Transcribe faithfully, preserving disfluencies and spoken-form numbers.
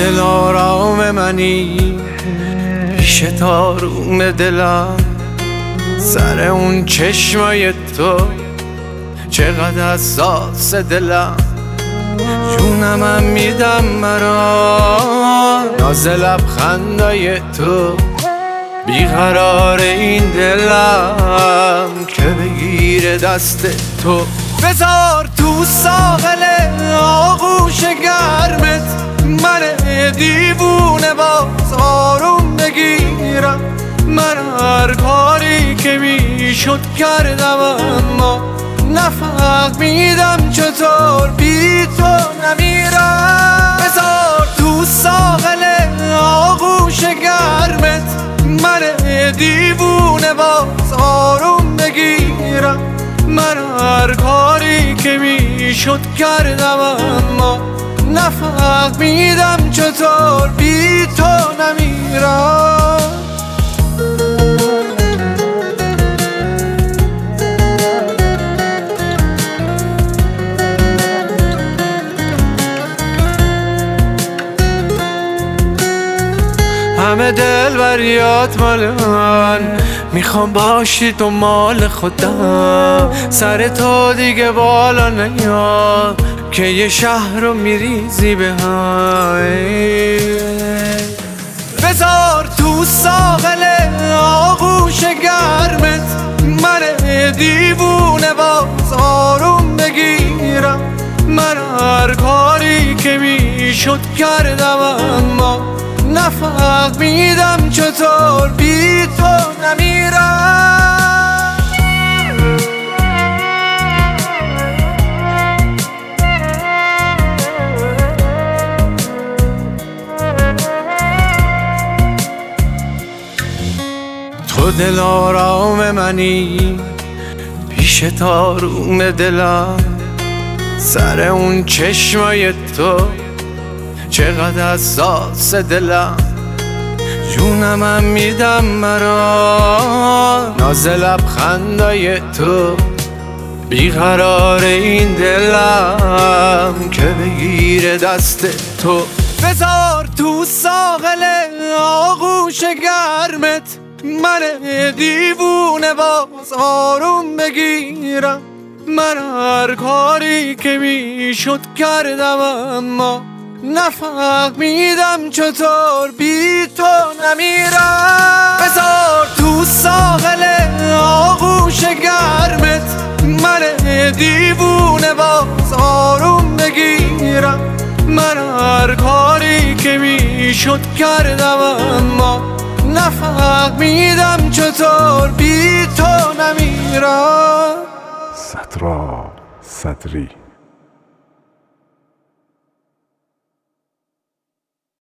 دل آرام منی، پیش تاروم دلم، سر اون چشمای تو چقدر حساس دلم. جونمم میدم مرا ناز لبخندای تو، بیقرار این دلم که بگیره دست تو. بذار تو ساحل آغوش گرمت من دیوونه باز آروم بگیرم. من هر کاری که میشد کردم، اما نفهمیدم چطور بی تو نمیرم. بذار تو ساحل آغوش گرمت من دیوونه باز آروم بگیرم. من هر کاری که میشد کردم، اما نفهمیدم چطور بی تو نمیرم. همه دل بریات مال من، میخوام باشی تو مال خودم. سر تو دیگه بالا نیاد که یه شهر رو میریزی به هم. بذار تو ساحل آغوش گرمت من دیوونه باز آروم بگیرم. من هر کاری که میشد کردم، اما نفهمیدم چطور بی تو نمیرم. تو دل آرام منی، پیش تاروم دلم، سر اون چشمای تو چقدر حساس دلم. جونمم میدم مرا ناز لبخندای تو، بیقرار این دلم که بگیره دست تو. بذار تو ساحل آغوش گرمت من دیوونه باز آروم بگیرم. من هر کاری که میشد کردم، اما نفهمیدم چطور بی تو نمیرم. بذار تو ساحل آغوش گرمت من دیوونه باز آروم بگیرم. من هر کاری که میشد کردم، اما نفهمیدم چطور بی تو نمیرم. سترا صدری